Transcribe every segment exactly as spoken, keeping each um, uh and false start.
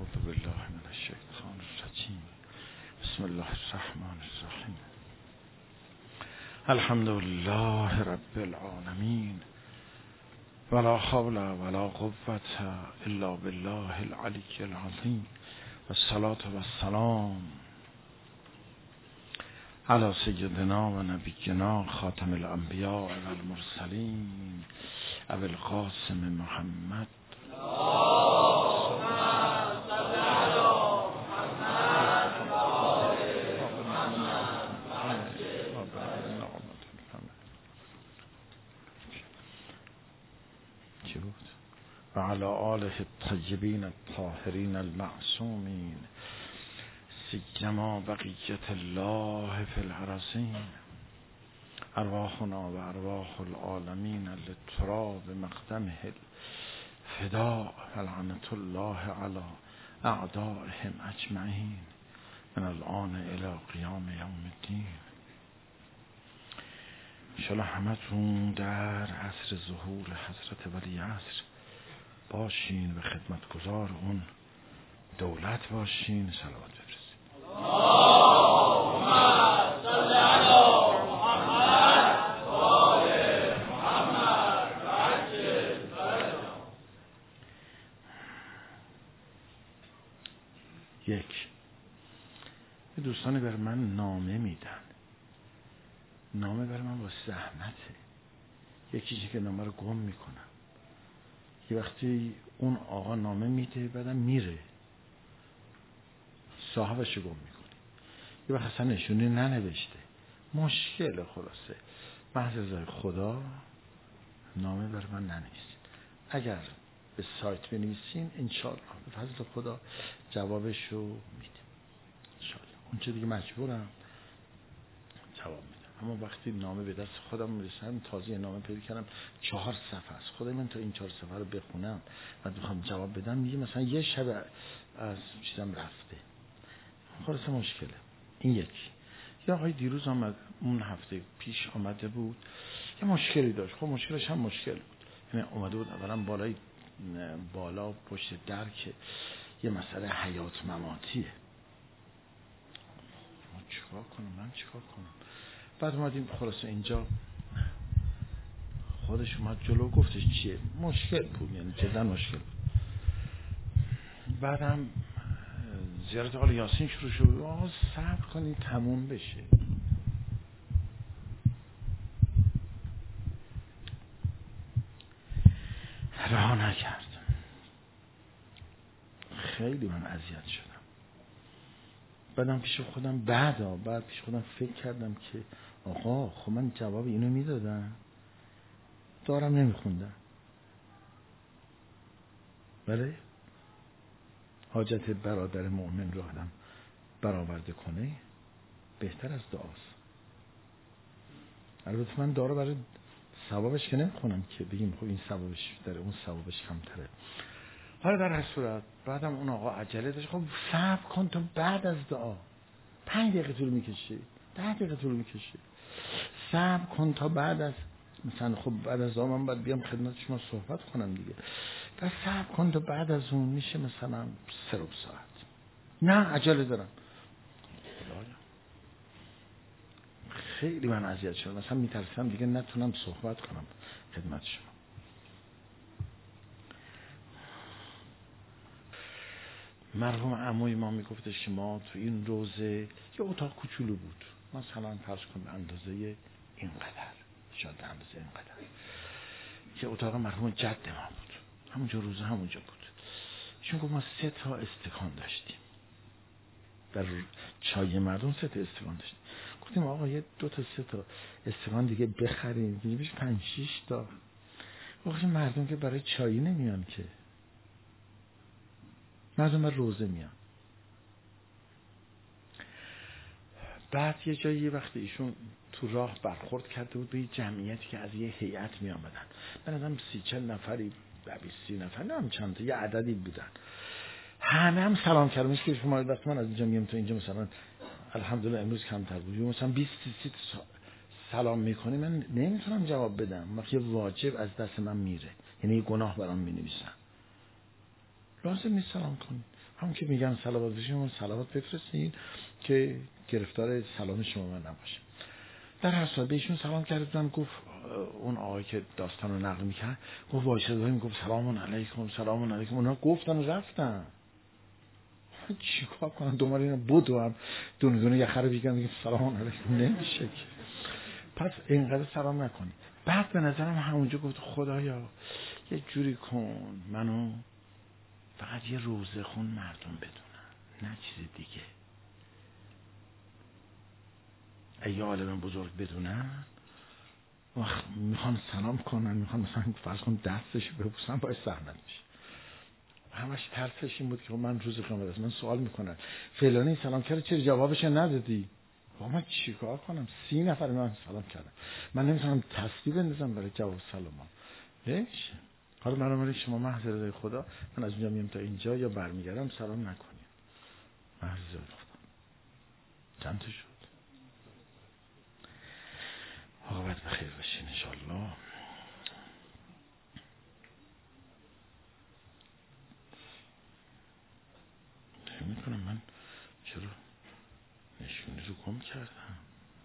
اعوذ بالله من الشیطان الرجیم. بسم الله الرحمن الرحیم. الحمد لله رب العالمین ولا حول ولا قوة الا بالله العلی العظیم والصلاة والسلام علی سیدنا و نبینا خاتم الانبیاء والمرسلین ابی القاسم محمد و علی آله الطیبین الطاهرین المعصومین سیما بقیت الله فی الارضین ارواحنا و ارواح العالمین للتراب مقدمه الفداء ولعنة الله علی اعدائهم اجمعین من الان الی قیام یوم الدین. انشاءالله همتون در عصر ظهور حضرت ولی عصر باشین و خدمتگزار اون دولت باشین. صلوات بفرستید. اللهم صل علی محمد و آل محمد و عجل فرجهم. یک دوستانی بر من نامه میدن. نامه بر من با زحمته. یکی چیزی که نامه رو گم میکنم. یه وقتی اون آقا نامه میده بعدم میره صاحبش رو گم میکنه. یه وقت اصلا نشونی ننوشته. مشکل خلاصه. محض رضای خدا نامه بر من ننویسید. اگر به سایت بنویسین انشاءالله به فضل خدا جوابش رو میده انشاءالله. اون چه دیگه مجبورم جواب میدم. اما وقتی نامه به دست خودم میرسن، تازه نامه پیدا کردم چهار صفحه است. خدای من تا این چهار صفحه رو بخونم و میخوام جواب بدم میگه مثلا یه شب از چیزم رفته. خلاصه مشکله. این یکی. یا آقای دیروز آمد، اون هفته پیش آمده بود، یه مشکلی داشت. خب مشکلش هم مشکل بود. یعنی اومده بود اولا بالای بالا پشت در که یه مسئله حیات مماتیه. ما چیکار کنم؟ من چیکار کنم؟ بعد اومدیم خلاصه اینجا خودش اومد جلو گفتش چیه مشکل بود، یعنی جدا مشکل بود. بعدم زیارت آل یاسین شروع شد. آقا صبر کنید تموم بشه. رها نکرد. خیلی من اذیت شدم. بعدم پیش خودم بعدا بعد پیش خودم فکر کردم که آقا خب من جواب اینو میدادم دارم نمیخوندم. بله حاجت برادر مؤمن رو آدم برآورده کنه بهتر از دعاست. البته من دعا رو برای ثوابش که نمیخونم که بگیم خب این ثوابش داره اون ثوابش کمتره. حالا در هر صورت بعدم اون آقا عجله داشت. خب صبر کن تا بعد از دعا. پنج دقیقه طول میکشه، ده دقیقه طول میکشه. صبر کن تا بعد از مثلا خب بعد از دعا من باید بیام خدمت شما صحبت کنم دیگه. بعد صبر کن تا بعد از اون میشه مثلا سه ربع ساعت. نه عجله دارم. خیلی من اذیت شدم. مثلا میترسم دیگه نتونم صحبت کنم خدمت شما. مرحوم عموی ما میگفتش که ما تو این روزه یه اتاق کوچولو بود، مثلا فرض کن به اندازه اینقدر، شاید به اندازه اینقدر، که اتاق مرحوم جد ما بود. همونجا روزه همونجا بود. چون گفت ما سه تا استکان داشتیم در چای مردم، سه تا استکان داشتیم. گفتیم آقا یه دو تا سه تا استکان دیگه بخریم دیگه بشه پنج شش تا. گفتیم مردم که برای چای نمیان که، مردم بر روزه میان. بعد یه جایی یه وقت ایشون تو راه برخورد کرده بود به یه جمعیتی که از یه هیئت می آمدن. من ازم سی چل نفری بیست سی نفر نه هم چند تا یه عددی بودن. همه هم سلام کردن. که شما وقتی من از اینجا میام تو اینجا مثلا الحمدلله امروز کمتر بود مثلا بیست سی سلام میکنی من نمیتونم جواب بدم. وقتی واجب از دست من میره، یعنی گناه برام مینویسن. لازم نیست سلام کنید. همون که میگن صلوات شما صلوات بفرستین که گرفتار سلام شما من نباشه. در هر صورت بهشون سلام کردن. گفت اون آقای که داستان رو نقل میکرد گفت وایساده میگفت سلام علیکم سلام علیکم. اونا گفتن و رفتن. چیکار کنن؟ دوباره اینا بودو هم دونه دونه یخه رو بگم میگم سلام علیکم نمیشه که. پس اینقدر سلام نکنی. بعد به نظرم همونجا گفت خدایا یه جوری کن منو فقط یه روزه خون مردم بدونن، نه چیز دیگه. اگه عالم بزرگ بدونن وقت میخوان سلام کنن، میخوان مثلا فرض کن دستش ببوسن باید زحمت میشه. همش ترسش این بود که من روز قیامت است من سوال میکنم فلانی سلام کرد چرا جوابش ندادی؟ با من چیکار کنم؟ سی نفر من سلام کردم، من نمیتونم تصدیق بندازم برای جواب سلام. ليش؟ حالا من رو شما محض رضای خدا من از اونجا میام تا اینجا یا برمیگردم سلام نکنیم. محض رضای خدا. چند تا شد؟ عاقبت بخیر باشین انشالله. فکر میکنم من چرا نشونی رو گم کردم.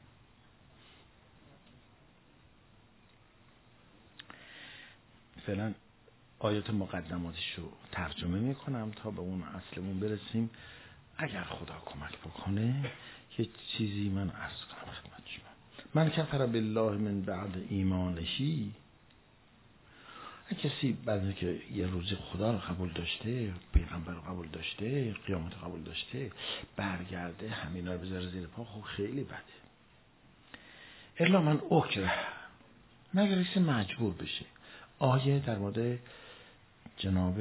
فعلا آیات مقدماتش رو ترجمه میکنم تا به اون اصلمون برسیم. اگر خدا کمک بکنه یه چیزی من عرض کنم خدمت شما. من کفر بالله من بعد ایمانشی، کسی بعد که یه روزی خدا رو قبول داشته، پیغمبر رو قبول داشته، قیامت رو قبول داشته، برگرده همینا رو بذاره زیر پا، خب خیلی بده. الا من اکره، مگر کسی مجبور بشه. آیه در مورد جناب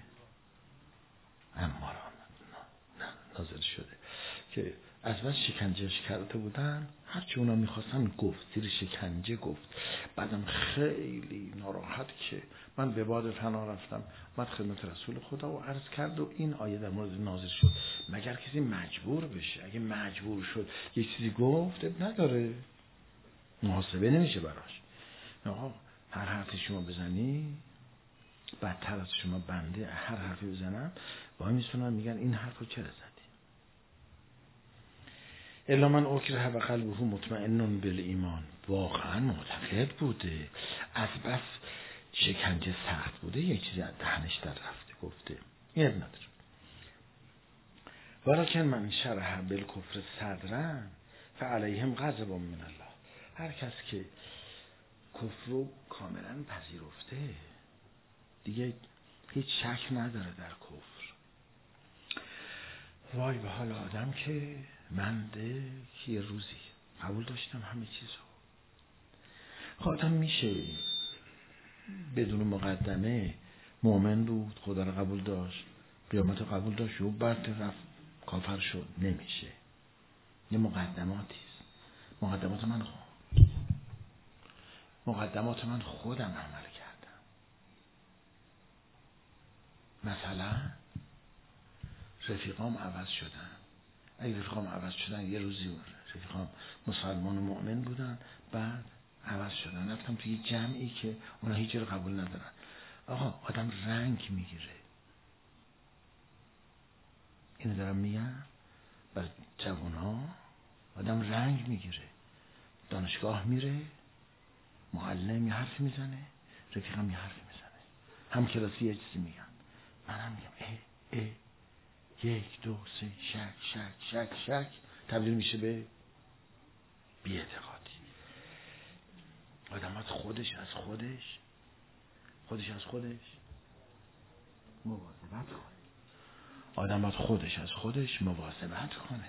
عماران نازل شده که از بس شکنجهش کرده بودن، هرچی اونا میخواستن گفت، زیر شکنجه گفت. بعدم خیلی ناراحت که من به باد فنا رفتم، بعد خدمت رسول خدا و عرض کرد و این آیه در مورد نازل شد. مگر کسی مجبور بشه؟ اگه مجبور شد یک چیزی گفت نداره، محاسبه نمیشه براش. آقا هر حرفی شما بزنی بدتر از شما بنده هر حرفی بزنم وای میسونن میگن این حرفو چرا زدی. الا من اکره و قلبه مطمئن بالایمان، واقعا معتقد بوده، از بس شکنجه سخت بوده یه چیزی از دهنش در رفته گفته یاد نداره. ولکن من شرح بالکفر صدرا فعلیهم غضب من الله، هر کس که کفر رو کاملا پذیرفته دیگه هیچ شک نداره در کفر. وای به حال آدم که من ده یه روزی قبول داشتم همه چیزو. آدم میشه بدون مقدمه مؤمن بود، خدا رو قبول داشت، قیامت رو قبول داشت و بعد رفت کافر شد؟ نمیشه. یه مقدماتیست. مقدمات من خود مقدمات من خودم عمل کردم. مثلا رفیقام عوض شدن. اگه رفیقام عوض شدن یه روزی رفیقام مسلمان و مؤمن بودن بعد عوض شدن، رفتم توی جمعی که اونا هیچی رو قبول ندارن. آقا آدم رنگ میگیره. اینو دارم میگم بر جوان ها. آدم رنگ میگیره، دانشگاه میره، معلم یه حرفی میزنه، رفیقم یه حرفی میزنه، هم کلاسی یه چیزی میگن، من هم میگم اه اه یک دو سه شک شک شک شک تبدیل میشه به بی‌اعتقادی. آدم باید خودش از خودش خودش از خودش مواظبت کنه. آدم باید خودش از خودش مواظبت کنه.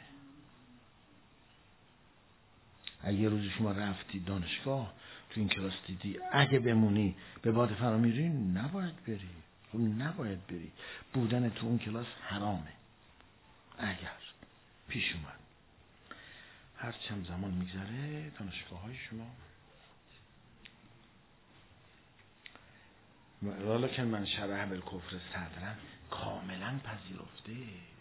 اگه یه روزی شما رفتی دانشگاه تو این کلاس دیدی اگه بمونی به باد فرا میری، نباید بری. خب نباید بری. بودن تو اون کلاس حرامه. اگر پیش اومد هر چند زمان میگذره دانشگاه های شما ولکن من شرح بالکفر صدرا کاملا پذیرفته،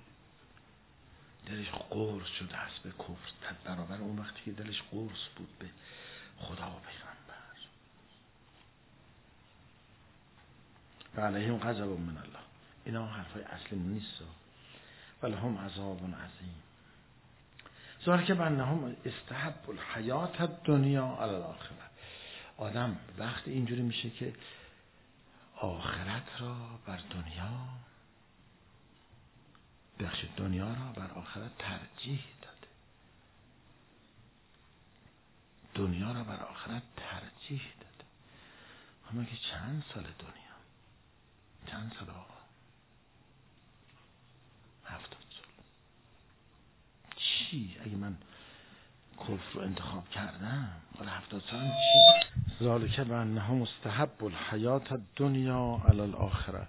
دلش قرص شده است به کفر، در برابر اون وقتی که دلش قرص بود به خدا و پیغمبر. و علیهم غضب من الله، اینا حرفای اصلی نیست ولی هم عذاب عظیم. ذالک بانهم استحب الحیات الدنیا علی الاخره. آدم وقتی اینجوری میشه که آخرت را بر دنیا، بخش دنیا را بر آخرت ترجیح داده. دنیا را بر آخرت ترجیح داده. همه که چند سال دنیا؟ چند سال آقا؟ هفتاد سال. چی؟ اگه من کفر رو انتخاب کردم حالا هفتاد سال چی؟ ذالک بانهم مستحب الحیات الدنیا علی الاخره.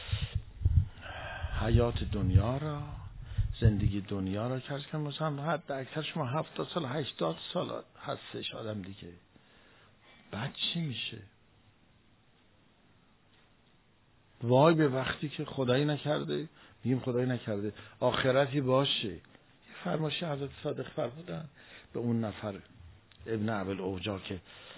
حیات دنیا را، زندگی دنیا را کارش کنم. مثلا حد اکثر شما هفتاد سال هشتاد سال هستش آدم دیگه، بعد چی میشه؟ وای به وقتی که خدایی نکرده، میگیم خدایی نکرده آخرتی باشه. یه فرمایشی حضرت صادق فرمودن به اون نفر ابن ابی اوجا که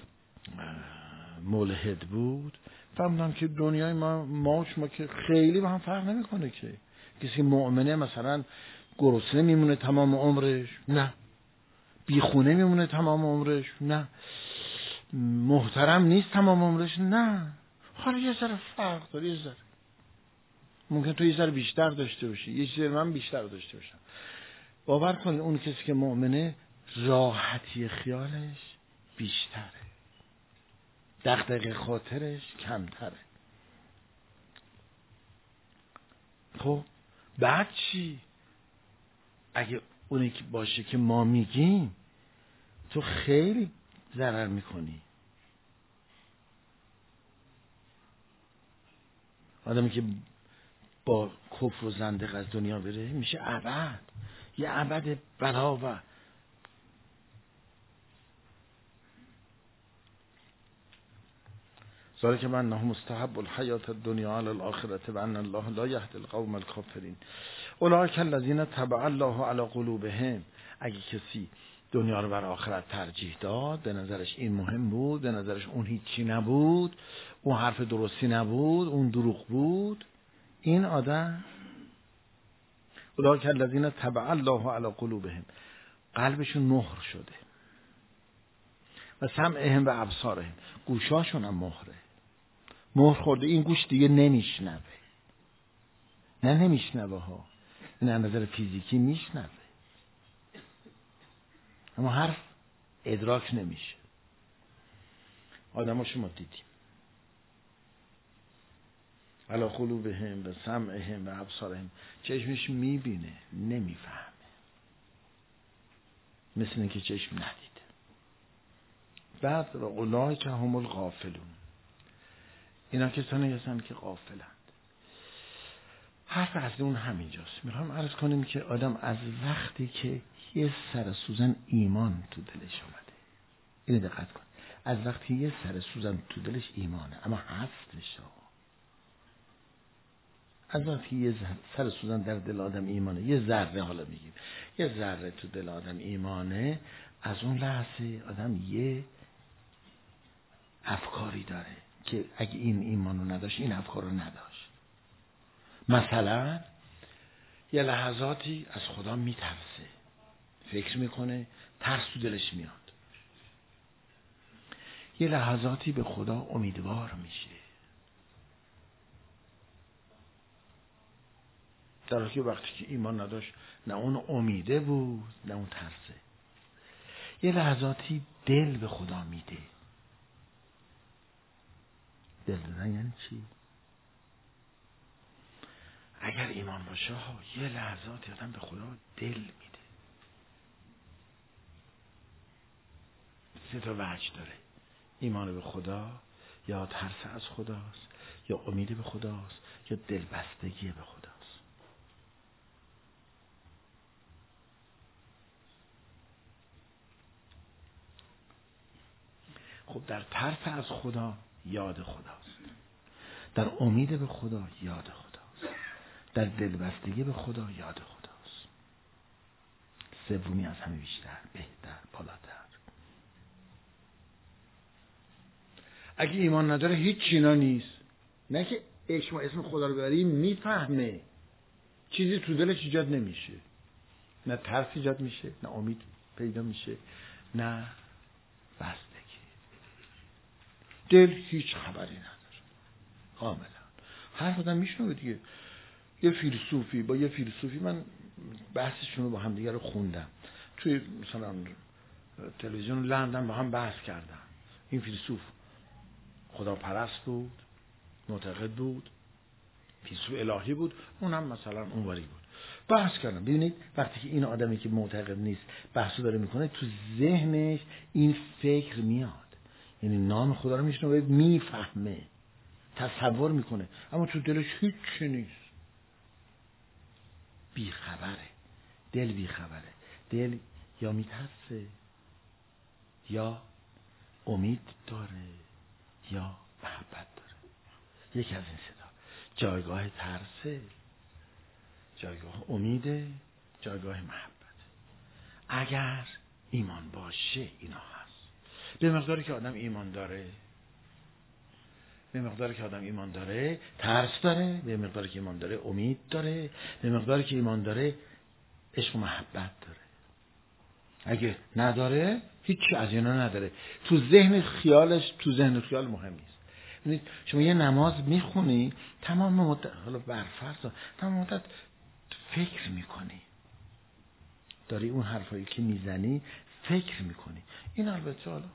ملحد بود، فهمیدم که دنیای ما ما شما که خیلی با هم فرق نمیکنه که کسی مؤمنه مثلا گرسنه میمونه تمام عمرش، نه بیخونه میمونه تمام عمرش، نه محترم نیست تمام عمرش، نه. حالا یه ذره فرق داره، یه ذره ممکن تو یه ذره بیشتر داشته باشی، یه ذره من بیشتر داشته باشم. باور کن اون کسی که مؤمنه راحتی خیالش بیشتره، دغدغه خاطرش کمتره. خب بعد چی؟ اگه اونی که باشه که ما میگیم تو خیلی ضرر میکنی. آدمی که با کفر و زندق از دنیا بره میشه ابد، یه ابد بلا و ذالک بانهم مستحب الحیات الدنیا علی الاخره و ان الله لا یهدی القوم الکافرین. اولئک الذین طبع الله علی قلوبهم. اگه کسی دنیا رو بر آخرت ترجیح داد، به نظرش این مهم بود، به نظرش اون هیچی نبود، اون حرف درستی نبود، اون دروغ بود، این آدم اولئک الذین طبع الله علی قلوبهم، قلبشون مهر شده و سمعهم و ابصارهم، گوشاشون هم مهره، مهر خورده. این گوش دیگه نمیشنوه، نه نمیشنوه ها، این از نظر فیزیکی میشنوه اما حرف ادراک نمیشه. آدم ها شما دیدیم علی قلوبهم و سمعهم و ابصارهم، چشمش میبینه نمیفهمه، مثل اینکه چشم ندیده. بعد اولئک هم الغافلون، اینا کسانی هستند که غافلند. حرف اصلی اون همینجاست. میخوام عرض کنیم که آدم از وقتی که یه سر سوزن ایمان تو دلش اومده، اینو دقت کن، از وقتی یه سر سوزن تو دلش ایمانه اما هستش، از وقتی یه سر سوزن در دل آدم ایمانه، یه ذره، حالا میگیم یه ذره تو دل آدم ایمانه، از اون لحظه آدم یه افکاری داره که اگه این ایمان رو نداشت این افکار رو نداشت. مثلا یه لحظاتی از خدا میترسه، فکر میکنه، ترس تو دلش میاد. یه لحظاتی به خدا امیدوار میشه، در حالی که وقتی که ایمان نداشت نه اون امیده بود نه اون ترسه. یه لحظاتی دل به خدا میده. دل دادن یعنی چی؟ اگر ایمان باشه ها، یه لحظاتی آدم به خدا دل میده. سه تا وجه داره: ایمان به خدا، یا ترس از خداست، یا امید به خداست، یا دلبستگی به خداست. خب در ترس از خدا یاد خداست، در امید به خدا یاد خداست، در دلبستگی به خدا یاد خداست. سومی از همه بیشتر، بهتر، بالاتر. اگه ایمان نداره هیچ چینا نیست، نه که شما اسم خدا رو ببری میفهمه، چیزی تو دلش ایجاد نمیشه، نه ترس ایجاد میشه، نه امید پیدا میشه، نه بستگی. دل هیچ خبری نداره کاملا. هر آدم میشنوه دیگه. یه فیلسوفی با یه فیلسوفی، من بحثشون رو با هم دیگه رو خوندم توی مثلا تلویزیون لندن، با هم بحث کردم. این فیلسوف خداپرست بود، معتقد بود، فیلسوف الهی بود، اونم مثلا اونوری بود. بحث کردم. ببینید وقتی که این آدمی که معتقد نیست بحثو داره میکنه، تو ذهنش این فکر میاد، یعنی نام خدا رو میشنوه، میفهمه، تصور میکنه، اما تو دلش هیچی نیست، بیخبره. دل بیخبره. دل یا میترسه، یا امید داره، یا محبت داره. یکی از این صدا. جایگاه ترسه، جایگاه امیده، جایگاه محبت. اگر ایمان باشه اینا هست. به مقداری که آدم ایمان داره، به مقداری که آدم ایمان داره ترس داره، به مقداری که ایمان داره امید داره، به مقداری که ایمان داره عشق و محبت داره. اگه نداره هیچی از اینا نداره. تو ذهن خیالش، تو ذهن خیال مهم نیست. ببینید شما یه نماز میخونی تمام مدت، حالا برفرض تمام مدت فکر میکنی، داری اون حرفایی که میزنی فکر میکنی. این البته حالا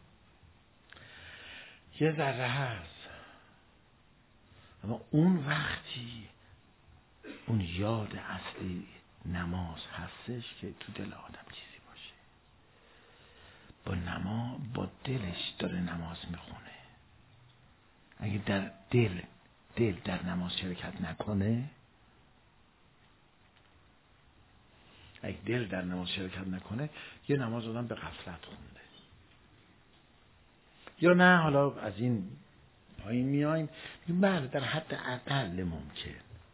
یه ذره هست، اما اون وقتی اون یاد اصلی نماز هستش که تو دل آدم چیزی باشه، با نماز با دلش داره نماز میخونه. اگه در دل دل در نماز شرکت نکنه، اگه دل در نماز شرکت نکنه، یه نماز آدم به غفلت خونده. یا نه حالا از این پایین میایم بله در حد اقل ممکن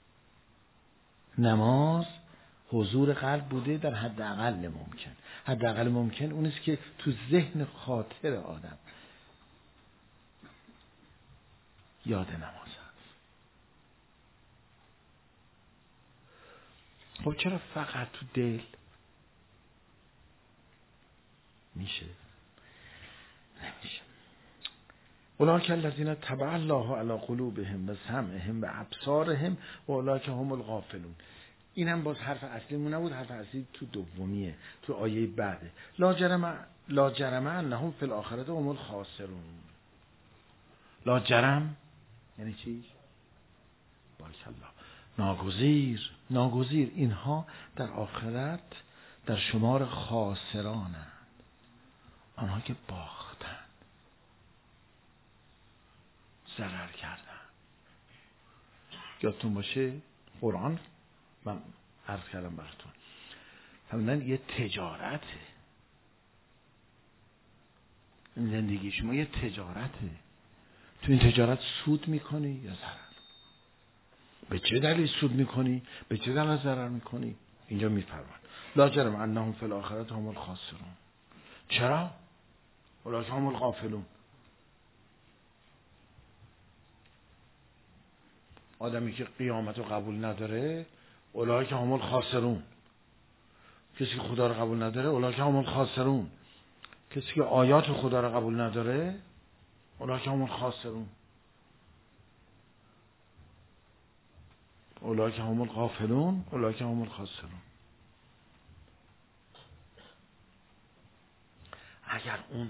نماز حضور قلب بوده، در حد اقل ممکن. حد اقل ممکن اونیست که تو ذهن خاطر آدم یاد نماز هست. خب چرا فقط تو دل میشه؟ نمیشه. اولئک الذین طبع الله علی قلوبهم و سمعهم و ابصارهم و اولئک هم الغافلون. این هم باز حرف اصلیمون نبود، حرف اصلی تو دومیه، تو آیه بعده. لا جرم لا جرم انهم فی الاخرة هم الخاسرون. لا جرم یعنی چی؟ بارک الله. ناگزیر، ناگزیر اینها در آخرت در شمار خاسرانند، آنها که باختن، ضرر کردن. یادتون باشه قرآن من عرض کردم براتون، همین یه تجارته، این زندگی شما یه تجارته. تو این تجارت سود میکنی یا ضرر؟ به چه دلیل سود میکنی؟ به چه دلیل ضرر میکنی؟ اینجا میفرمان لا جرم انهم فی الاخرة هم الخاسرون. چرا؟ اولئک هم الغافلون. آدمی که قیامت رو قبول نداره اولئک هم الخاسرون. کسی که خدا رو قبول نداره اولئک هم الخاسرون. کسی که آیات خدا رو قبول نداره اولئک هم الخاسرون. اولئک هم الغافلون اولئک هم الخاسرون. اگر اون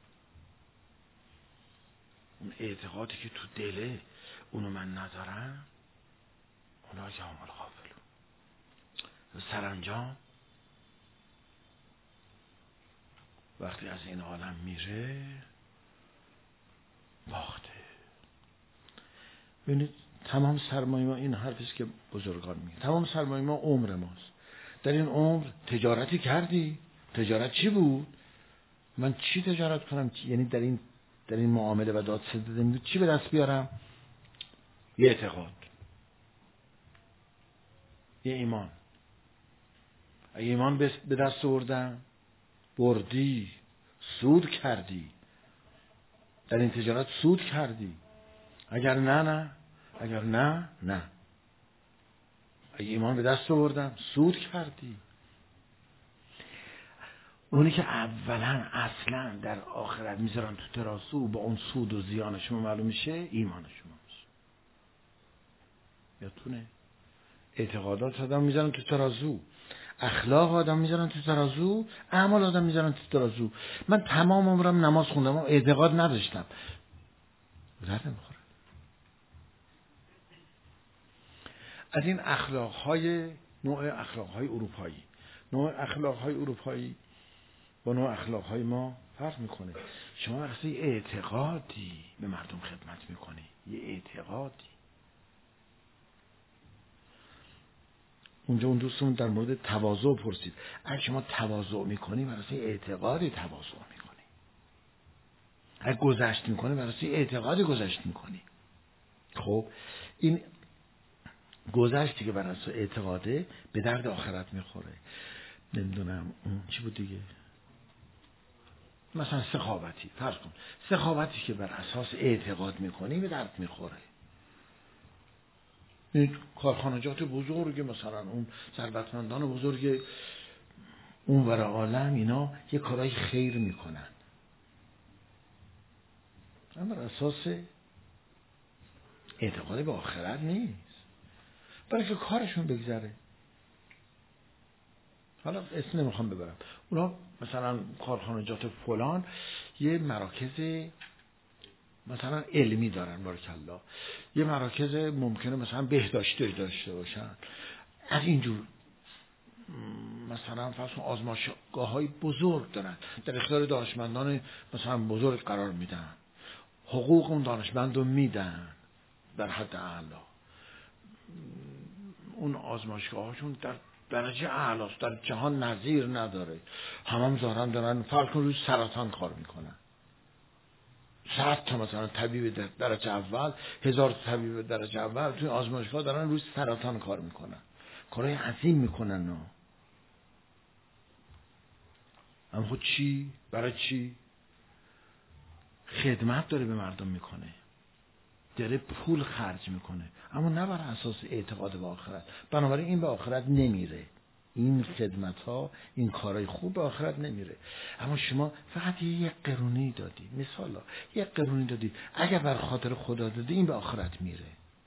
اون اعتقادی که تو دله اونو من ندارم اولئک هم الغافلون. سرانجام وقتی از این عالم میره باخته. ببینید تمام سرمایه ما، این حرفیست که بزرگان میگن، تمام سرمایه ما عمر ماست. در این عمر تجارتی کردی؟ تجارت چی بود؟ من چی تجارت کنم؟ یعنی در این در این معامله و دادستدی چی به دست بیارم؟ یه اعتقاد، یه ایمان. اگه ایمان به دست آوردم بردی، سود کردی، در این تجارت سود کردی. اگر نه نه اگر نه نه. اگه ایمان به دست آوردم سود کردی. اونی که اولا اصلا در آخرت میذارن تو ترازو با اون سود و زیان شما معلوم میشه ایمان شماست. یادتونه اعتقادات آدم میذارن تو ترازو، اخلاق آدم میذارن تو ترازو، اعمال آدم میذارن تو ترازو. من تمام عمرم نماز خوندم و اعتقاد نداشتم، درد نمیخوره. از این اخلاقهای نوع اخلاقهای اروپایی، نوع اخلاقهای اروپایی با نوع اخلاقهای ما فرق میکنه. شما اصلا اعتقادی به مردم خدمت میکنی، یه اعتقادی. اونجا اون دوستمون در مورد تواضع پرسید. اگه شما تواضع میکنی برای اعتقادی تواضع میکنی، اگه گذشت میکنی برای اعتقادی گذشت میکنی. خب این گذشتی که برای اعتقاده به درد آخرت میخوره. نمیدونم اون چی بود دیگه، مثلا سخاوتی، فرض کن سخاوتی که بر اساس اعتقاد میکنی به درد میخوره. این کارخانجات بزرگ، مثلا اون ثروتمندان بزرگ اون ور عالم، اینا یه کارهای خیر میکنن اما بر اساس اعتقاد به آخرت نیست، برای که کارشون بگذره. حالا اسم نمیخوام ببرم، اونا مثلا کارخانجات فلان یه مراکز مثلا علمی دارن، بارکالله، یه مراکز ممکنه مثلا بهداشتی داشته باشن، از اینجور مثلا فرض کن آزمایشگاه های بزرگ دارن، در اختیار دانشمندان مثلا بزرگ قرار میدن، حقوق اون دانشمند رو میدن در حد اعلا. اون آزمایشگاه هاشون در درجه اعلاست، در جهان نظیر نداره. همه هم ظاهرا دارن فرض کن روی سرطان کار میکنن. صد تا مثلا طبیب درجه اول، هزار تا طبیب درجه اول توی آزمایشگاه دارن روی سرطان کار میکنن، کارهای عظیم میکنن. نه اما خود چی؟ برای چی؟ خدمت داره به مردم میکنه، داره پول خرج میکنه، اما نه بر اساس اعتقاد به آخرت. بنابراین این به آخرت نمیره، این خدمت ها، این کارهای خوب به آخرت نمیره. اما شما فقط یک قرونی دادی، مثلا یک قرونی دادی، اگر بر خاطر خدا دادی این به آخرت میره.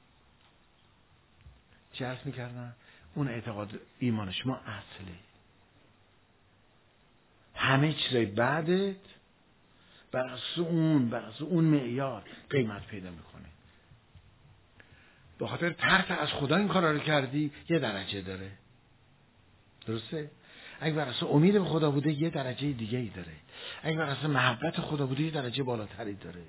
چه عرض میکردن؟ اون اعتقاد ایمان شما اصله، همه چیزای بعدت بر اساس اون بر اساس اون معیار قیمت پیدا میکنه. به خاطر ترس از خدا این کارا رو کردی، یه درجه داره، درسته؟ اگه بر اساس امید به خدا بوده یه درجه دیگه ای داره، اگه بر اساس محبت خدا بوده یه درجه بالاتری داره.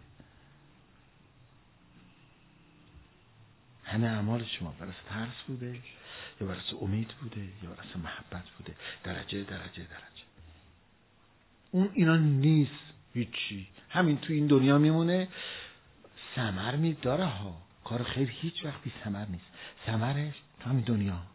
همه اعمال شما بر اساس ترس بوده یا بر اساس امید بوده یا بر اساس محبت بوده، درجه درجه درجه. اون اینا نیست هیچی، همین تو این دنیا میمونه. ثمر می داره ها، کار خیر هیچ وقت بی ثمر نیست، ثمرش تو همین دنیاست.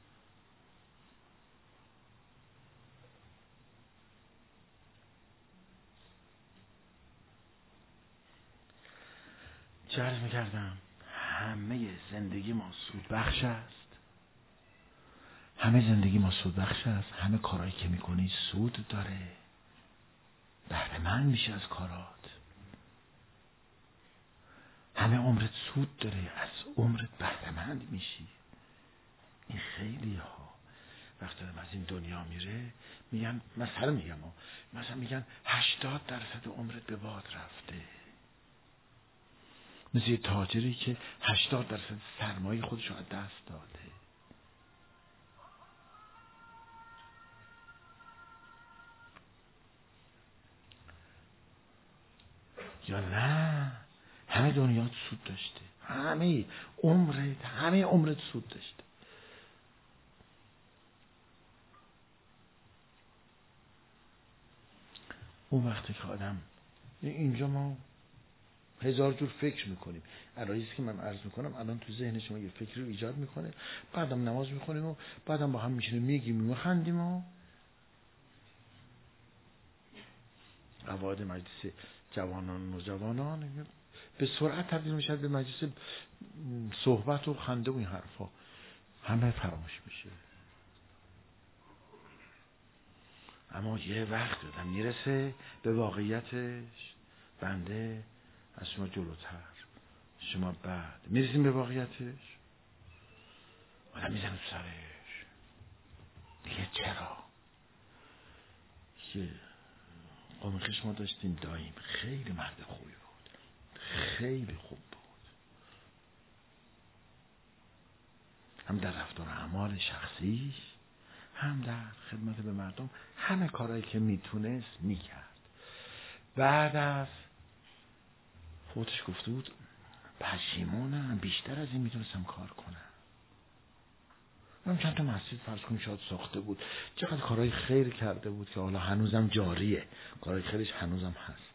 چه عرض میکردم؟ همه زندگی ما سود بخش است، همه زندگی ما سود بخش است، همه کارهایی که میکنی سود داره، بهره مند میشه از کارات، همه عمرت سود داره، از عمرت بهره مند میشی. این خیلی ها وقتی دارم از این دنیا میره میگن، مثلا میگم مثلا میگن هشتاد درصد عمرت به باد رفته. مثل یه تاجری که هشتاد درصد سرمایه خودش رو از دست داده. یا نه همه دنیا سود داشته، همه عمرت همه عمرت سود داشته. اون وقتی که آدم اینجا ما هزار جور فکر میکنیم، علاییست که من عرض میکنم الان تو ذهن شما یه فکری رو ایجاد میکنه، بعدم نماز میخونیم و بعدم با هم میشینیم میگیم میخندیم و قواعد مجلس جوانان و نوجوانان به سرعت تبدیل میشه به مجلس صحبت و خنده و این حرفا، همه فراموش میشه. اما یه وقت دادم میرسه به واقعیتش، بنده از شما جلوتر، شما بعد میرسیم به واقعیتش، آدم میزنه تو سرش دیگه. چرا؟ یه قوم خویش ما داشتیم داییم، خیلی مرد خوبی بود، خیلی خوب بود، هم در رفتار اعمال شخصی هم در خدمت به مردم، همه کارهایی که میتونست میکرد. بعد از فوتش گفته بود پشیمونم، بیشتر از این میتونستم کار کنم. من چند تا مسجد فرض کنیم شاید ساخته بود، چقدر کارهای خیر کرده بود که حالا هنوزم جاریه، کارهای خیرش هنوزم هست.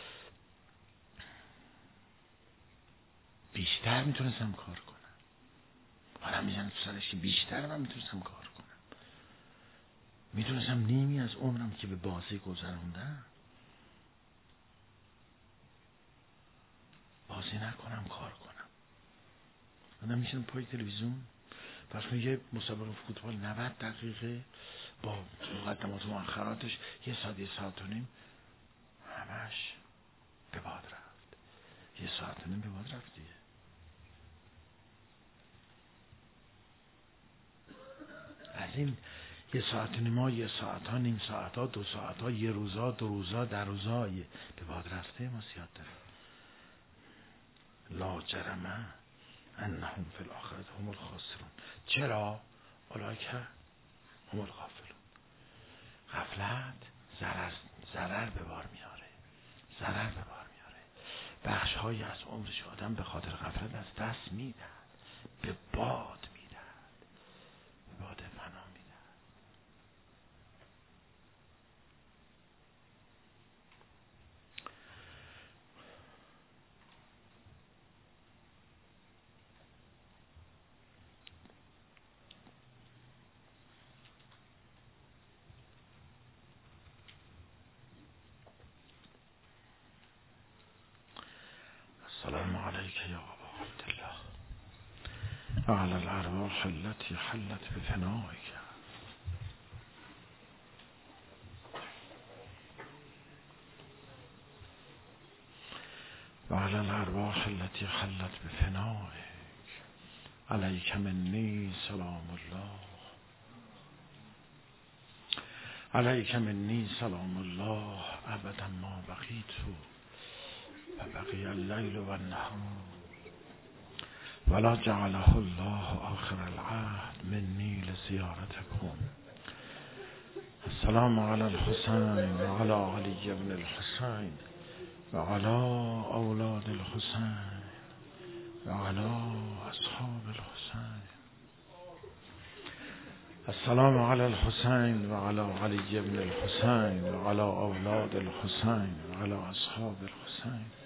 بیشتر میتونستم کار کنم. حالا میزنم تو سرش که بیشتر من میتونستم کار کنم. میتونستم نیمی از عمرم که به بازی گذروندم بازی نکنم، کار کنم. من میشنم پای تلویزیون پس من یه مسابقه فوتبال نود دقیقه با مقدمات و مؤخراتش یه ساعت یه ساعت و نیم همش به باد رفت. یه ساعت و نیم به باد رفت دیگه. از این یه ساعت و نیما، یه ساعت ها، نیم ساعت ها، دو ساعت ها، یه روزا، دو روزا، در روزا به باد رفته ما زیاد داریم. لا جرمه انهم فی الاخرة هم الخاسرون. چرا؟ اولئک هم الغافلون. غفلت ضرر ضرر به بار میاره، ضرر به بار میاره. بخش های از عمرش آدم به خاطر غفلت از دست میدن، به باد میدن، به باد فنا میدن. السلام علیک یا ابا عبدالله و علی الارواح التي حلت بفنائک. و علی الارواح التي حلت بفنائک. علیک منی سلام الله، علیک منی سلام الله ابدا ما بقیت و بقی اللیل و النهار ولا جعله الله آخر العهد منی لزیارتکم. السلام علی الحسین و علی علی بن الحسین و علی اولاد الحسین و علی اصحاب الحسین. السلام علی الحسین و علی علی بن الحسین و علی اولاد الحسین و علی اصحاب الحسین.